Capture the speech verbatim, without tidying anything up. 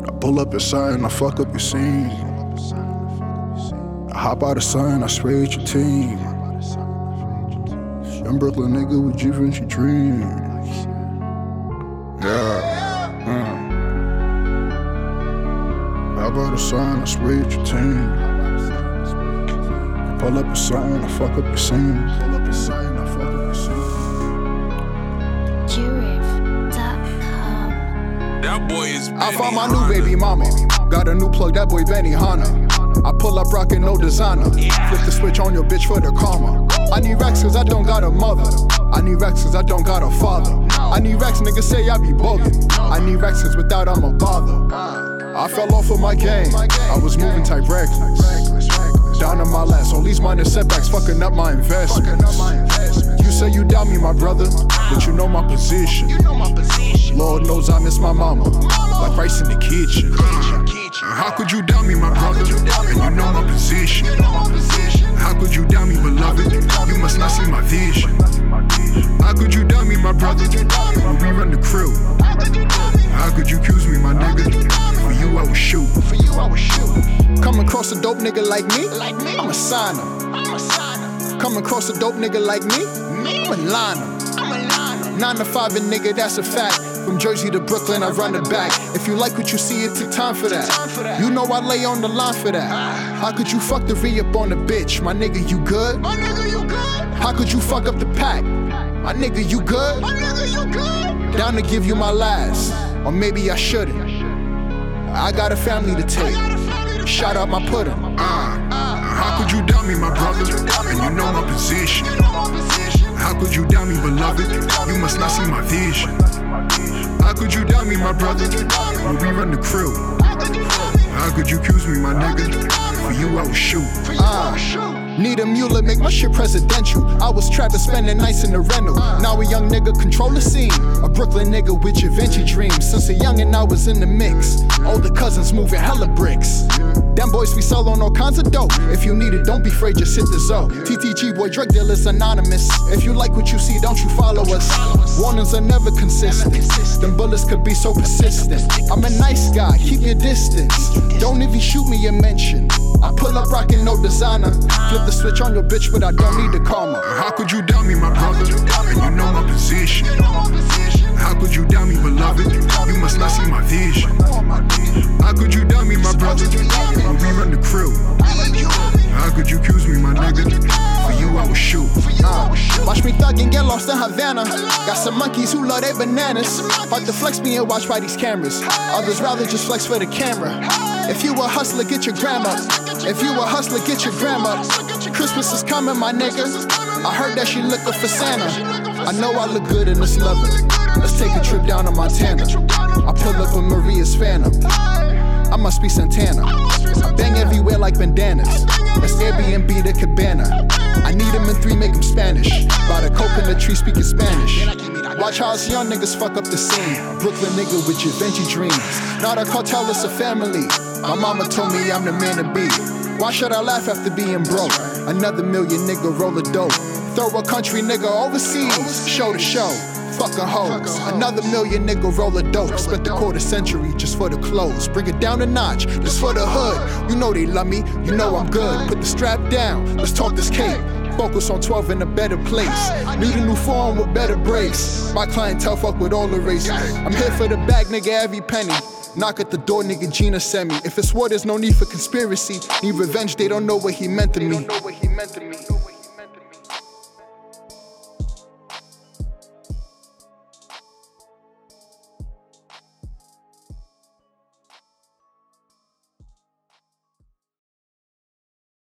I pull up inside and I fuck up your scene. I hop out of sun, I spray at your team. Young Brooklyn nigga with Givenchy dreams. Yeah. Uh. Hop out of sun, I spray at your team. I pull up inside, I fuck up your scene. Pull up inside, I fuck up your scene. That boy is I found my new baby mama. Got a new plug, that boy Benny Hanna. I pull up rockin' no designer. Flip the switch on your bitch for the karma. I need racks cause I don't got a mother. I need racks cause I don't got a father. I need racks, niggas say I be bogus. I need racks cause without I'm a bother. I fell off of my game. I was moving type reckless. Down on my last, all these minor setbacks fucking up my investments. You say you doubt me, my brother, but you know my position. Lord knows I miss my mama, like rice in the kitchen. How could you doubt me, my brother, and you know my position? How could you doubt me, beloved? You must not see my vision. How could you doubt me, my brother, when we run the crew? How could you accuse me, my nigga? For you I would shoot. Come across a dope nigga like me, I'ma sign him. Come across a dope nigga like me, I'ma line him. Nine to five a nigga, that's a fact. From Jersey to Brooklyn, I run it back. If you like what you see, it took time for that. You know I lay on the line for that. How could you fuck the re-up on the bitch? My nigga, you good? My nigga, you good? How could you fuck up the pack? My nigga, you good? My nigga, you good? Down to give you my last, or maybe I shouldn't. I got a family to take. Shout out my pudding. Uh, how could you doubt me, my brother? And you know my position. How could you doubt me, beloved? You must not see my vision. How could you doubt me, my brother, when we run the crew? How could you accuse me, my nigga? For you I would shoot. Uh, Need a mule, make my shit presidential. I was trapped to spend the nights in the rental. Now a young nigga control the scene. A Brooklyn nigga with Givenchy dreams. Since a youngin' I was in the mix. Older cousins moving hella bricks. Them boys we sell on all kinds of dope. If you need it, don't be afraid, just hit the Zoe. T T G boy, drug dealers anonymous. If you like what you see, don't you follow us. Warnings are never consistent. Them bullets could be so persistent. I'm a nice guy, keep your distance. Don't even shoot me a mention. I pull up rockin' no designer. Flip the switch on your bitch, but I don't need the karma. How could you doubt me, my brother? And you know my position. How could you doubt me, beloved? You must not see my vision. How could you doubt me, my brother? When we run the crew. How could you accuse me, my nigga? For you I would shoot. Uh, watch me thug and get lost in Havana. Got some monkeys who love their bananas. Hard to flex me and watch by these cameras. Others rather just flex for the camera. If you a hustler, get your gram up. If you a hustler, get your gram up. Christmas is coming, my nigga. I heard that she looking for Santa. I know I look good in this leather. Let's take a trip down to Montana. I pull up with Maria's Phantom. I must be Santana. I bang everywhere like bandanas. It's Airbnb the cabana. I need them in three, make them Spanish. By the coconut tree speaking Spanish. Watch how us young niggas fuck up the scene. Brooklyn nigga with Givenchy dreams. Not a cartel, it's a family. My mama told me I'm the man to be. Why should I laugh after being broke? Another million nigga roll a dope. Throw a country nigga overseas. Show to show. Fuck a hoes. Another million nigga roll a dope. Spent a quarter century just for the clothes. Bring it down a notch, just for the hood. You know they love me, you know I'm good. Put the strap down, let's talk this cake. Focus on twelve in a better place. Need a new phone with better brakes. My clientele fuck with all the races. I'm here for the bag, nigga, every penny. Knock at the door, nigga, Gina sent me. If it's war, there's no need for conspiracy. Need revenge, they don't know what he meant to me.